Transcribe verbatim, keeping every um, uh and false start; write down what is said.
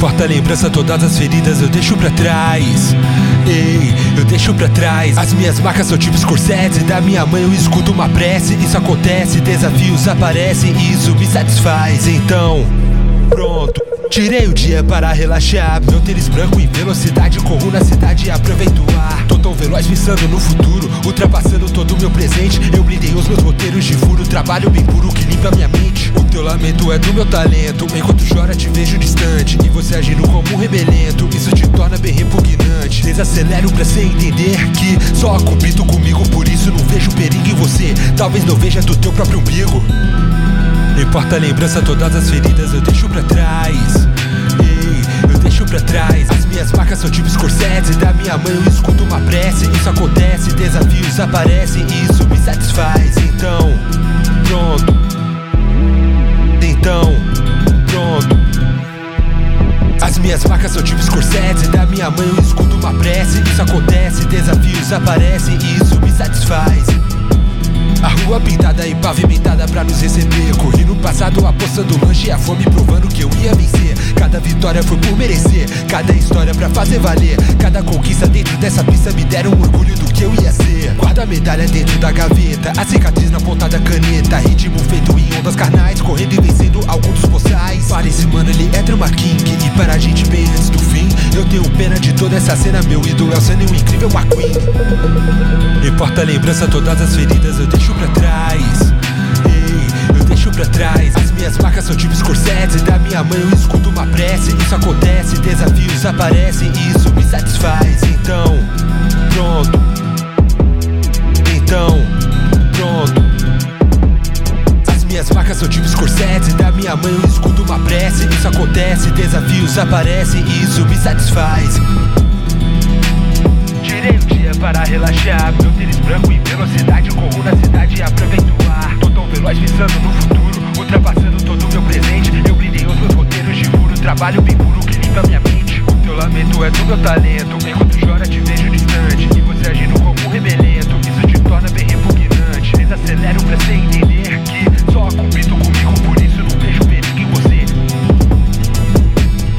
importa a lembrança, todas as feridas eu deixo pra trás. Ei, eu deixo pra trás. As minhas marcas são tipo Scorsese. Da minha mãe eu escuto uma prece. Isso acontece, desafios aparecem e isso me satisfaz. Então, pronto, tirei o dia para relaxar. Meu tênis branco em velocidade, corro na cidade e aproveito o ar. Tô tão veloz pensando no futuro, ultrapassando todo o meu presente. Eu blindei os meus roteiros de furo, trabalho bem puro que limpa minha mente. O teu lamento é do meu talento, enquanto chora te vejo distante. E você agindo como um rebelento, isso te torna bem repugnante. Desacelero pra cê entender que só acopito comigo, por isso não vejo perigo em você. Talvez não veja do teu próprio umbigo. Não importa a lembrança, todas as feridas eu deixo pra trás. Ei, eu deixo pra trás. As minhas marcas são tipo Scorsese. Da minha mãe eu escuto uma prece. Isso acontece, desafios aparecem e isso me satisfaz. Então, pronto. Então, pronto. As minhas marcas são tipo Scorsese. Da minha mãe eu escuto uma prece. Isso acontece, desafios aparecem e isso me satisfaz. A rua pintada e pavimentada pra nos receber. Corri no passado apostando lanche e a fome provando que eu ia vencer. Cada vitória foi por merecer, cada história pra fazer valer. Cada conquista dentro dessa pista me deram um orgulho do que eu ia ser. Guarda a medalha dentro da gaveta, a cicatriz na ponta da caneta. Ritmo feito em ondas carnais, correndo e vencendo alguns dos boçais. Para esse mano ele é Drama King, e para a gente bem antes do fim. Eu tenho pena de toda essa cena, meu ídolo é o Senna e o incrível McQueen. Não importa a lembrança, todas as feridas eu deixo pra trás. Ei, eu deixo pra trás. As minhas marcas são tipo Scorsese. Da minha mãe eu escuto uma prece. Isso acontece, desafios aparecem e isso me satisfaz. Então, pronto. Então, pronto. As minhas marcas são tipo Scorsese. Da minha mãe eu escuto uma prece. Isso acontece, desafios aparecem e isso me satisfaz. Tirei o dia para relaxar. Meu tênis branco em velocidade, corro na cidade e aproveito o ar. Tô tão veloz pensando no futuro, ultrapassando todo o meu presente. Eu blindei os meus roteiros de furo, trabalho bem puro que limpa minha mente. O teu lamento é do meu talento, enquanto chora